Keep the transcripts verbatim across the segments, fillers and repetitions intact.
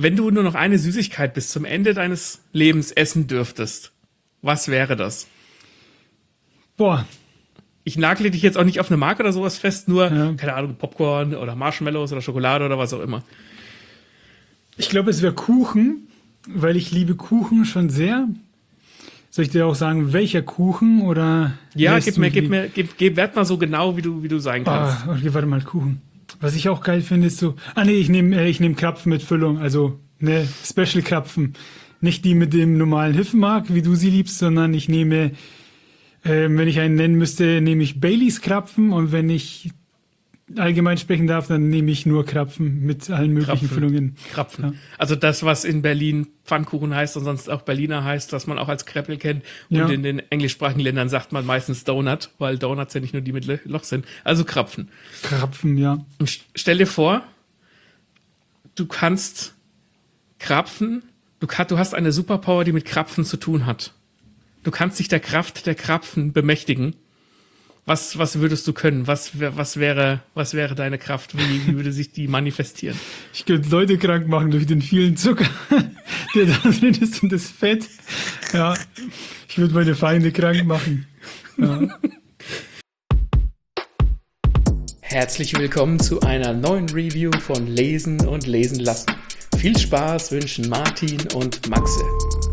Wenn du nur noch eine Süßigkeit bis zum Ende deines Lebens essen dürftest, was wäre das? Boah. Ich nagle dich jetzt auch nicht auf eine Marke oder sowas fest, nur, Ja. keine Ahnung, Popcorn oder Marshmallows oder Schokolade oder was auch immer. Ich glaube, es wäre Kuchen, weil ich liebe Kuchen schon sehr. Soll ich dir auch sagen, welcher Kuchen oder? Ja, lässt gib du mir, mich gib lieb- mir, gib, gib, werd mal so genau, wie du, wie du sein kannst. Ah, okay, warte mal, Kuchen. Was ich auch geil finde, ist so. Ah nee, ich nehme äh, ich nehm Krapfen mit Füllung, also ne Special Krapfen. Nicht die mit dem normalen Hüftenmark, wie du sie liebst, sondern ich nehme, ähm, wenn ich einen nennen müsste, nehme ich Baileys Krapfen und wenn ich allgemein sprechen darf, dann nehme ich nur Krapfen mit allen möglichen Krapfen. Füllungen. Krapfen. Ja. Also das, was in Berlin Pfannkuchen heißt und sonst auch Berliner heißt, was man auch als Kreppel kennt. Und Ja. in den englischsprachigen Ländern sagt man meistens Donut, weil Donuts ja nicht nur die mit Loch sind. Also Krapfen. Krapfen, ja. Und st- stell dir vor, du kannst Krapfen, du, kann, du hast eine Superpower, die mit Krapfen zu tun hat. Du kannst dich der Kraft der Krapfen bemächtigen. Was, was würdest du können? Was, wär- was, wäre, was wäre deine Kraft? Wie, wie würde sich die manifestieren? Ich könnte Leute krank machen durch den vielen Zucker, der da drin ist und das Fett. Ja, ich würde meine Feinde krank machen. Ja. Herzlich willkommen zu einer neuen Review von Lesen und Lesen lassen. Viel Spaß wünschen Martin und Maxe.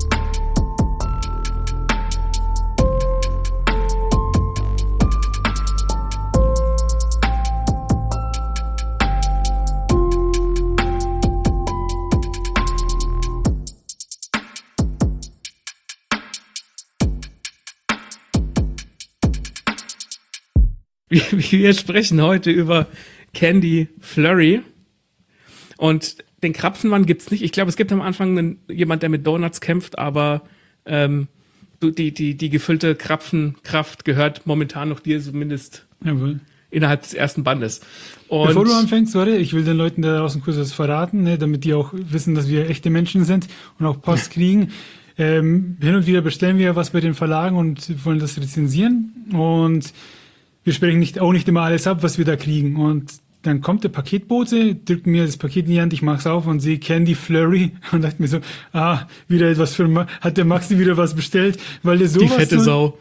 Wir, wir sprechen heute über Candy Flurry. Und den Krapfenmann gibt's nicht. Ich glaube, es gibt am Anfang einen, jemand, der mit Donuts kämpft, aber ähm, du, die, die, die gefüllte Krapfenkraft gehört momentan noch dir, zumindest Jawohl. innerhalb des ersten Bandes. Und Bevor du anfängst, warte, ich will den Leuten da draußen kurz was verraten, ne, damit die auch wissen, dass wir echte Menschen sind und auch Post kriegen. Ähm, hin und wieder bestellen wir was bei den Verlagen und wollen das rezensieren. Und wir sprechen nicht, auch nicht immer alles ab, was wir da kriegen. Und dann kommt der Paketbote, drückt mir das Paket in die Hand, ich mach's auf und sehe Candy Flurry und dachte mir so, ah, wieder etwas für Ma hat der Maxi wieder was bestellt, weil der sowas die fette so, Sau.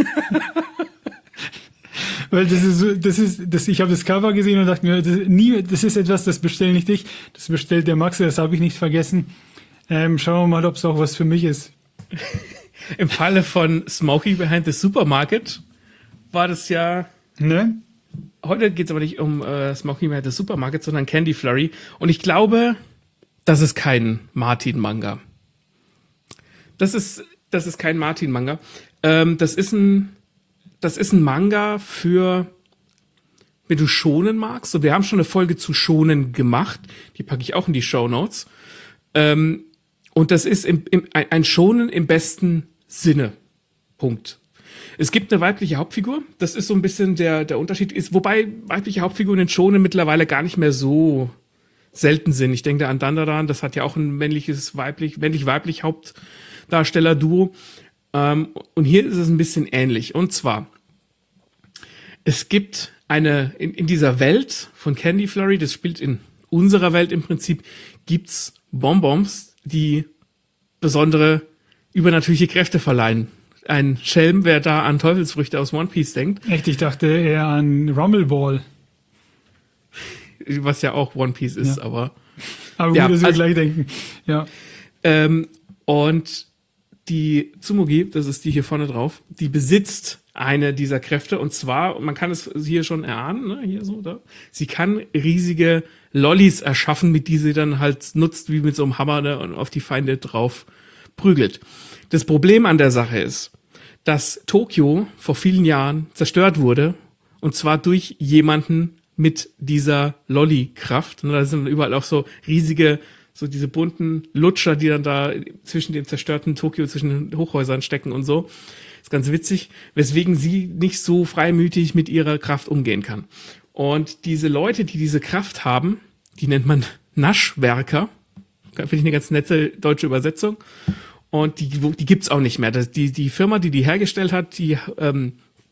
weil das ist so, das ist, das, ich habe das Cover gesehen und dachte mir, das, nie, das ist etwas, das bestell nicht ich, das bestellt der Maxi, das habe ich nicht vergessen. Ähm, schauen wir mal, ob es auch was für mich ist. Im Falle von Smokey Behind the Supermarket war das ja... Ne? Heute geht es aber nicht um äh, Smokey Behind the Supermarket, sondern Candy Flurry. Und ich glaube, das ist kein Martin-Manga. Das ist, das ist kein Martin-Manga. Ähm, das ist ein, das ist ein Manga für, wenn du Shonen magst. Und wir haben schon eine Folge zu Shonen gemacht. Die packe ich auch in die Shownotes. Ähm, und das ist im, im, ein, ein Shonen im besten Sinne. Punkt. Es gibt eine weibliche Hauptfigur, das ist so ein bisschen der, der Unterschied, ist, wobei weibliche Hauptfiguren in Shonen mittlerweile gar nicht mehr so selten sind. Ich denke an Dandadan, das hat ja auch ein männliches, weiblich, männlich-weiblich Hauptdarsteller-Duo. Ähm, und hier ist es ein bisschen ähnlich. Und zwar, es gibt eine, in, in dieser Welt von Candy Flurry, das spielt in unserer Welt im Prinzip, gibt's Bonbons, die besondere übernatürliche Kräfte verleihen. Ein Schelm, wer da an Teufelsfrüchte aus One Piece denkt. Echt, ich dachte eher an Rumbleball. Was ja auch One Piece ist, Ja. aber. Aber Ja, gut, dass wir also- gleich denken. Ja. Ähm, und die Tsumugi, das ist die hier vorne drauf, die besitzt eine dieser Kräfte. Und zwar, man kann es hier schon erahnen, ne, hier so, da. Sie kann riesige Lollis erschaffen, mit die sie dann halt nutzt, wie mit so einem Hammer, ne, und auf die Feinde drauf prügelt. Das Problem an der Sache ist, dass Tokio vor vielen Jahren zerstört wurde, und zwar durch jemanden mit dieser Lolli-Kraft. Und da sind überall auch so riesige, so diese bunten Lutscher, die dann da zwischen dem zerstörten Tokio, zwischen den Hochhäusern stecken und so. Ist ganz witzig, weswegen sie nicht so freimütig mit ihrer Kraft umgehen kann. Und diese Leute, die diese Kraft haben, die nennt man Naschwerker. Finde ich eine ganz nette deutsche Übersetzung. Und die, die gibt's auch nicht mehr. Das, die, die Firma, die die hergestellt hat, die ähm,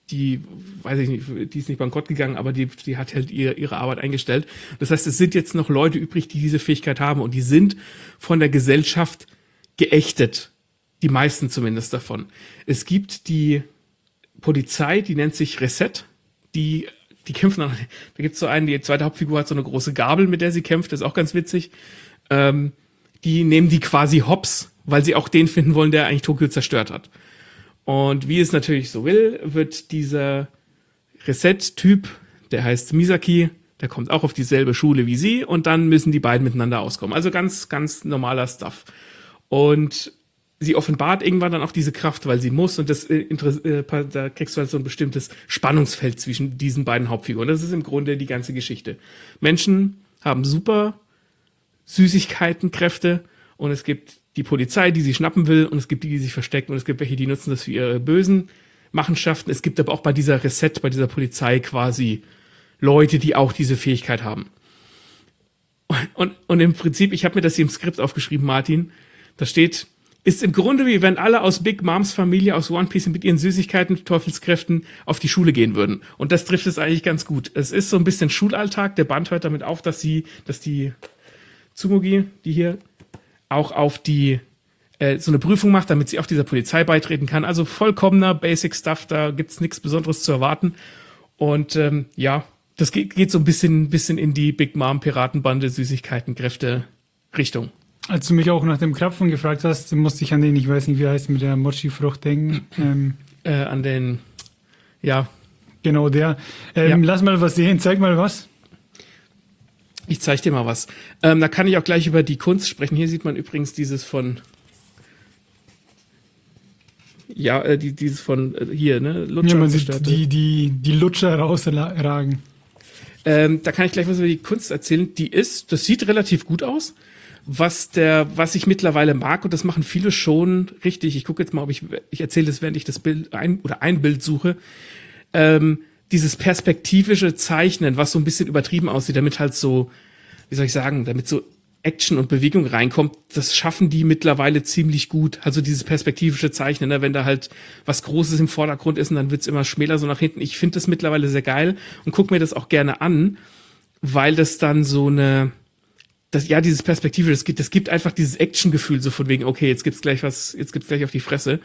die, weiß ich nicht, die ist nicht bankrott gegangen, aber die, die hat halt ihr, ihre Arbeit eingestellt. Das heißt, es sind jetzt noch Leute übrig, die diese Fähigkeit haben und die sind von der Gesellschaft geächtet. Die meisten zumindest davon. Es gibt die Polizei, die nennt sich Reset, die, die kämpfen dann, da gibt's so einen, die zweite Hauptfigur hat so eine große Gabel, mit der sie kämpft, das ist auch ganz witzig. Ähm, die nehmen die quasi hops, weil sie auch den finden wollen, der eigentlich Tokio zerstört hat. Und wie es natürlich so will, wird dieser Reset-Typ, der heißt Misaki, der kommt auch auf dieselbe Schule wie sie und dann müssen die beiden miteinander auskommen. Also ganz, ganz normaler Stuff. Und sie offenbart irgendwann dann auch diese Kraft, weil sie muss und das äh, äh, da kriegst du halt so ein bestimmtes Spannungsfeld zwischen diesen beiden Hauptfiguren. Das ist im Grunde die ganze Geschichte. Menschen haben super Süßigkeitenkräfte und es gibt die Polizei, die sie schnappen will und es gibt die, die sich verstecken und es gibt welche, die nutzen das für ihre bösen Machenschaften. Es gibt aber auch bei dieser Reset, bei dieser Polizei quasi Leute, die auch diese Fähigkeit haben. Und, und, und im Prinzip, ich habe mir das hier im Skript aufgeschrieben, Martin, da steht, ist im Grunde wie wenn alle aus Big Moms Familie aus One Piece mit ihren Süßigkeiten, Teufelskräften auf die Schule gehen würden. Und das trifft es eigentlich ganz gut. Es ist so ein bisschen Schulalltag. Der Band hört damit auf, dass sie, dass die Tsumugi, die hier auch auf die äh, so eine Prüfung macht, damit sie auch dieser Polizei beitreten kann. Also vollkommener Basic Stuff, da gibt's nichts Besonderes zu erwarten. Und ähm, ja, das geht, geht so ein bisschen, bisschen in die Big Mom Piratenbande Süßigkeitenkräfte Richtung. Als du mich auch nach dem Krapfen gefragt hast, musste ich an den, ich weiß nicht, wie er heißt, mit der Mochi-Frucht denken. Ähm, äh, an den, ja. Genau der. Ähm, Ja. Lass mal was sehen, zeig mal was. Ich zeige dir mal was. Ähm, da kann ich auch gleich über die Kunst sprechen. Hier sieht man übrigens dieses von, ja, äh, die, dieses von äh, hier, ne, Lutscher. Ja, man sieht zerstörte. die, die, die Lutscher rausragen. Ähm, da kann ich gleich was über die Kunst erzählen. Die ist, das sieht relativ gut aus. Was der, was ich mittlerweile mag, und das machen viele schon richtig. Ich gucke jetzt mal, ob ich, ich erzähle das, während ich das Bild ein oder ein Bild suche. Ähm, dieses perspektivische Zeichnen, was so ein bisschen übertrieben aussieht, damit halt so, wie soll ich sagen, damit so Action und Bewegung reinkommt, das schaffen die mittlerweile ziemlich gut. Also dieses perspektivische Zeichnen, ne? Wenn da halt was Großes im Vordergrund ist und dann wird's immer schmäler so nach hinten. Ich finde das mittlerweile sehr geil und gucke mir das auch gerne an, weil das dann so eine, das, ja, dieses Perspektive, das gibt, das gibt einfach dieses Action-Gefühl, so von wegen, okay, jetzt gibt's gleich was, jetzt gibt's gleich auf die Fresse.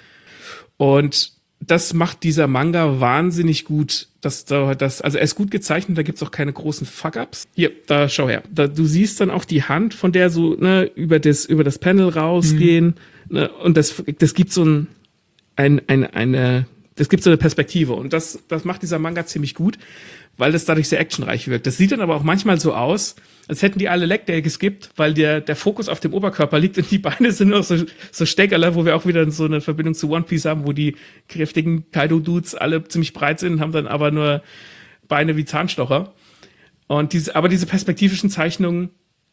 Und das macht dieser Manga wahnsinnig gut, dass da das, also er ist gut gezeichnet, da gibt's auch keine großen Fuck-ups. Hier, da schau her. Da, du siehst dann auch die Hand, von der so, ne, über das, über das Panel rausgehen, mhm. ne, und das, das gibt so ein, ein, ein, eine, das gibt so eine Perspektive und das, das macht dieser Manga ziemlich gut, weil das dadurch sehr actionreich wirkt. Das sieht dann aber auch manchmal so aus, als hätten die alle Leg Day geskippt, weil der, der Fokus auf dem Oberkörper liegt und die Beine sind nur so, so Steckerler, wo wir auch wieder so eine Verbindung zu One Piece haben, wo die kräftigen Kaido-Dudes alle ziemlich breit sind, haben dann aber nur Beine wie Zahnstocher. Und diese, aber diese perspektivischen Zeichnungen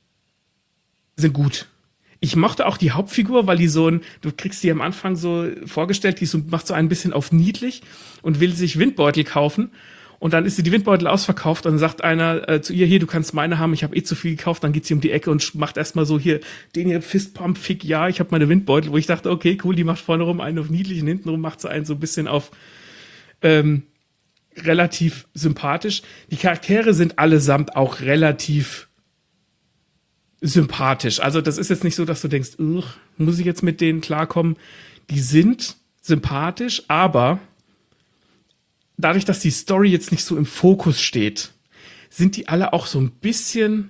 sind gut. Ich mochte auch die Hauptfigur, weil die so ein, du kriegst die am Anfang so vorgestellt, die so, macht so ein bisschen auf niedlich und will sich Windbeutel kaufen. Und dann ist sie die Windbeutel ausverkauft und dann sagt einer äh, zu ihr, hier, du kannst meine haben, ich habe eh zu viel gekauft. Dann geht sie um die Ecke und macht erstmal so hier, den hier Fistpump, Fick, ja, ich habe meine Windbeutel, wo ich dachte, okay, cool, die macht vorne rum einen auf niedlich und hinten rum macht sie einen so ein bisschen auf ähm, relativ sympathisch. Die Charaktere sind allesamt auch relativ sympathisch. Also das ist jetzt nicht so, dass du denkst, muss ich jetzt mit denen klarkommen? Die sind sympathisch, aber dadurch, dass die Story jetzt nicht so im Fokus steht, sind die alle auch so ein bisschen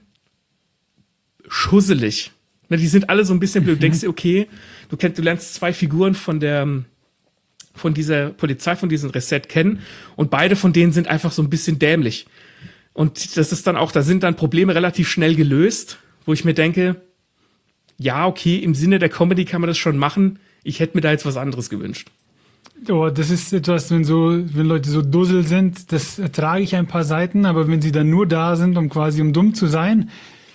schusselig. Ne, die sind alle so ein bisschen blöd. Du denkst dir, okay, du kennst, du lernst zwei Figuren von der, von dieser Polizei, von diesem Reset kennen und beide von denen sind einfach so ein bisschen dämlich. Und das ist dann auch, da sind dann Probleme relativ schnell gelöst, wo ich mir denke, ja, okay, im Sinne der Comedy kann man das schon machen. Ich hätte mir da jetzt was anderes gewünscht. Oh, das ist etwas, wenn so, wenn Leute so dussel sind, das ertrage ich ein paar Seiten, aber wenn sie dann nur da sind, um quasi um dumm zu sein,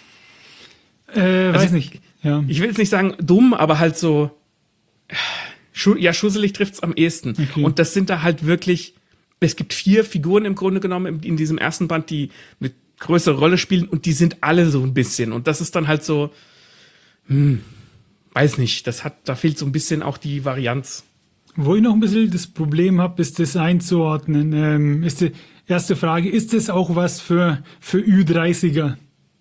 äh, Also weiß nicht. Ja. Ich will jetzt nicht sagen dumm, aber halt so, schu ja, schusselig trifft's am ehesten. Okay. Und das sind da halt wirklich, es gibt vier Figuren im Grunde genommen in, in diesem ersten Band, die eine größere Rolle spielen und die sind alle so ein bisschen. Und das ist dann halt so, hm, weiß nicht, das hat, da fehlt so ein bisschen auch die Varianz. Wo ich noch ein bisschen das Problem habe, ist das einzuordnen. Ähm, ist die erste Frage, ist das auch was für, für Ü dreißiger?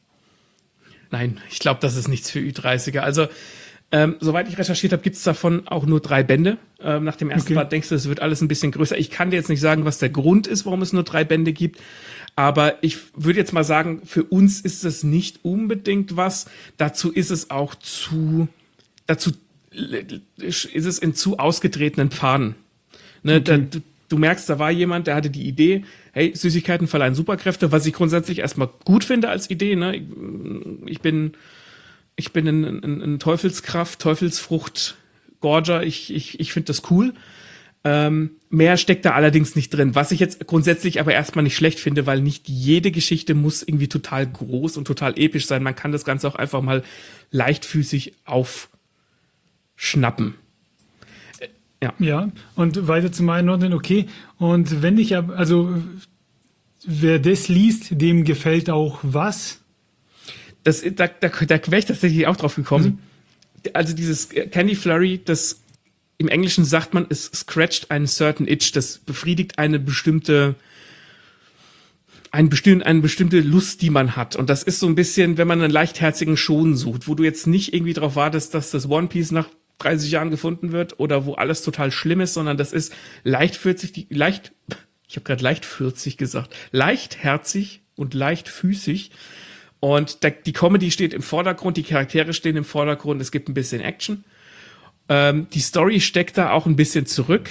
Nein, ich glaube, das ist nichts für Ü dreißiger. Also, ähm, soweit ich recherchiert habe, gibt es davon auch nur drei Bände. Ähm, nach dem ersten Okay. Band denkst du, es wird alles ein bisschen größer. Ich kann dir jetzt nicht sagen, was der Grund ist, warum es nur drei Bände gibt. Aber ich würde jetzt mal sagen, für uns ist es nicht unbedingt was. Dazu ist es auch zu, dazu ist es in zu ausgetretenen Pfaden. Ne, Okay. da, du, du merkst, da war jemand, der hatte die Idee, hey, Süßigkeiten verleihen Superkräfte, was ich grundsätzlich erstmal gut finde als Idee. Ne? Ich bin, ich bin ein, ein, ein Teufelskraft, Teufelsfrucht, Gorger, ich, ich, ich finde das cool. Ähm, mehr steckt da allerdings nicht drin, was ich jetzt grundsätzlich aber erstmal nicht schlecht finde, weil nicht jede Geschichte muss irgendwie total groß und total episch sein. Man kann das Ganze auch einfach mal leichtfüßig aufschnappen. Äh, ja. Ja, und weiter zum Einordnen, okay. Und wenn ich ab, also wer das liest, dem gefällt auch was? Das, da, da, da wäre ich tatsächlich auch drauf gekommen. Mhm. Also dieses Candy Flurry, das im Englischen sagt man, es scratcht einen certain itch, das befriedigt eine bestimmte, ein bestimm, eine bestimmte Lust, die man hat. Und das ist so ein bisschen, wenn man einen leichtherzigen Schon sucht, wo du jetzt nicht irgendwie darauf wartest, dass das One Piece nach dreißig Jahren gefunden wird oder wo alles total schlimm ist, sondern das ist leichtfüßig, die, leicht, ich habe gerade leichtfüßig gesagt, leichtherzig und leichtfüßig. Und da, die Comedy steht im Vordergrund, die Charaktere stehen im Vordergrund, es gibt ein bisschen Action. Ähm, die Story steckt da auch ein bisschen zurück.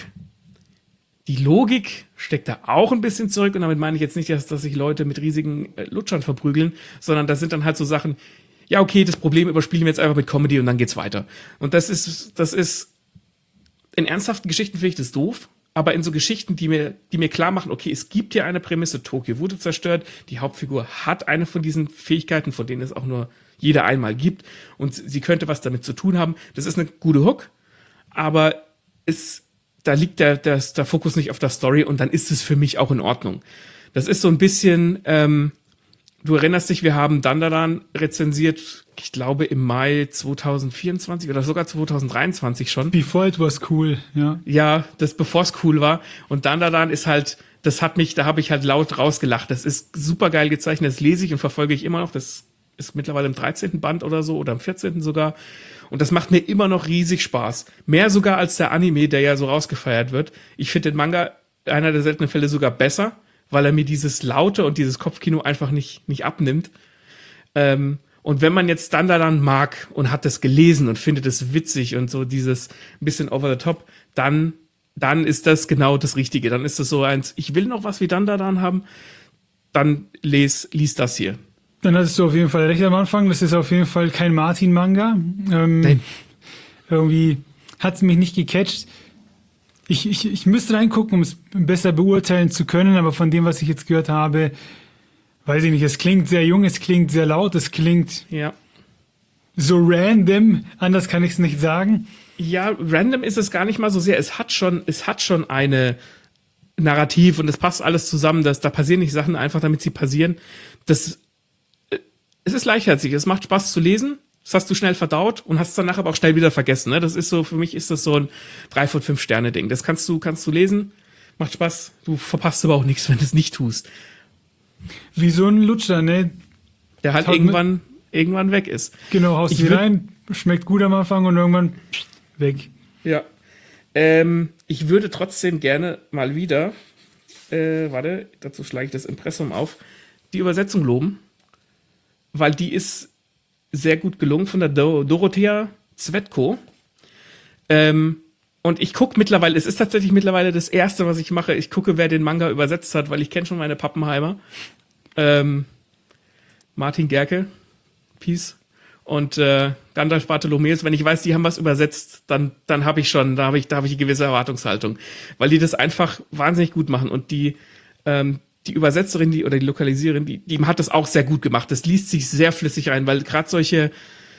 Die Logik steckt da auch ein bisschen zurück. Und damit meine ich jetzt nicht, dass, dass sich Leute mit riesigen äh, Lutschern verprügeln, sondern das sind dann halt so Sachen, ja, okay, das Problem überspielen wir jetzt einfach mit Comedy und dann geht's weiter. Und das ist, das ist, in ernsthaften Geschichten finde ich das doof. Aber in so Geschichten, die mir, die mir klar machen, okay, es gibt hier eine Prämisse, Tokio wurde zerstört, die Hauptfigur hat eine von diesen Fähigkeiten, von denen es auch nur jeder einmal gibt und sie könnte was damit zu tun haben. Das ist eine gute Hook, aber es, da liegt der, der, der Fokus nicht auf der Story und dann ist es für mich auch in Ordnung. Das ist so ein bisschen, ähm, du erinnerst dich, wir haben Dandadan rezensiert, ich glaube im Mai zwanzig vierundzwanzig oder sogar zwanzig dreiundzwanzig schon. Before it was cool, ja. Ja, das bevor es cool war. Und Dandadan ist halt, das hat mich, da habe ich halt laut rausgelacht. Das ist super geil gezeichnet, das lese ich und verfolge ich immer noch. Das ist mittlerweile im dreizehnten Band oder so oder im vierzehnten sogar. Und das macht mir immer noch riesig Spaß. Mehr sogar als der Anime, der ja so rausgefeiert wird. Ich finde den Manga einer der seltenen Fälle sogar besser, weil er mir dieses Laute und dieses Kopfkino einfach nicht, nicht abnimmt. Ähm, und wenn man jetzt Dandadan mag und hat das gelesen und findet es witzig und so dieses ein bisschen over the top, dann, dann ist das genau das Richtige. Dann ist das so eins, ich will noch was wie Dandadan haben, dann les, lies das hier. Dann hattest du auf jeden Fall recht am Anfang. Das ist auf jeden Fall kein Martin-Manga. Ähm, Nein. Irgendwie hat es mich nicht gecatcht. Ich, ich, ich müsste reingucken, um es besser beurteilen zu können, aber von dem, was ich jetzt gehört habe, weiß ich nicht, es klingt sehr jung, es klingt sehr laut, es klingt Ja. so random, anders kann ich es nicht sagen. Ja, random ist es gar nicht mal so sehr. Es hat schon, es hat schon eine Narrativ und es passt alles zusammen. Dass, da passieren nicht Sachen einfach, damit sie passieren. Das, äh, es ist leichtherzig, es macht Spaß zu lesen. Das hast du schnell verdaut und hast es danach aber auch schnell wieder vergessen. Ne? Das ist so, für mich ist das so ein drei von fünf Sterne Ding. Das kannst du, kannst du lesen, macht Spaß. Du verpasst aber auch nichts, wenn du es nicht tust. Wie so ein Lutscher, ne? Der halt Haut irgendwann, irgendwann weg ist. Genau, haust Ich die würd- rein, schmeckt gut am Anfang und irgendwann pst, weg. Ja. Ähm, ich würde trotzdem gerne mal wieder, äh, warte, dazu schlage ich das Impressum auf, die Übersetzung loben, weil die ist sehr gut gelungen von der Do- Dorothea Zvetko. Ähm, und ich gucke mittlerweile, es ist tatsächlich mittlerweile das Erste, was ich mache, ich gucke, wer den Manga übersetzt hat, weil ich kenne schon meine Pappenheimer. Ähm, Martin Gerke, Peace. Und äh, Gandalf Bartholomäus, wenn ich weiß, die haben was übersetzt, dann dann habe ich schon, da habe ich da habe ich eine gewisse Erwartungshaltung, weil die das einfach wahnsinnig gut machen und die ähm, die Übersetzerin, die oder die Lokalisiererin, die die hat das auch sehr gut gemacht. Das liest sich sehr flüssig rein, weil gerade solche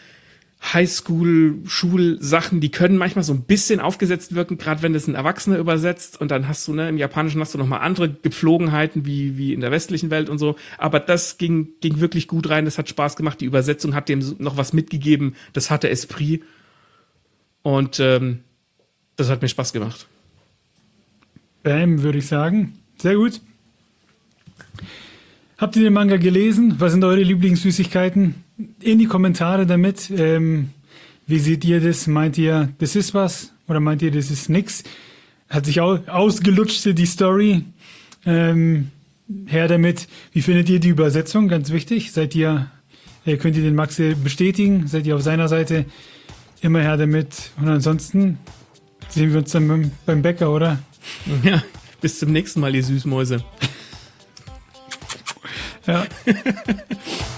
Highschool-Schulsachen, die können manchmal so ein bisschen aufgesetzt wirken, gerade wenn das ein Erwachsener übersetzt und dann hast du, ne, im Japanischen hast du noch mal andere Gepflogenheiten wie wie in der westlichen Welt und so, aber das ging ging wirklich gut rein, das hat Spaß gemacht, die Übersetzung hat dem so noch was mitgegeben, das hatte Esprit und ähm, Das hat mir Spaß gemacht. Bam, würde ich sagen. Sehr gut. Habt ihr den Manga gelesen? Was sind eure Lieblingssüßigkeiten? In die Kommentare damit. Ähm, wie seht ihr das? Meint ihr, das ist was? Oder meint ihr, das ist nix? Hat sich au ausgelutscht, die Story. Ähm, her damit. Wie findet ihr die Übersetzung? Ganz wichtig. Seid ihr, äh, könnt ihr den Max bestätigen? Seid ihr auf seiner Seite? Immer her damit. Und ansonsten sehen wir uns dann beim, beim Bäcker, oder? Ja, bis zum nächsten Mal, ihr Süßmäuse. Ja.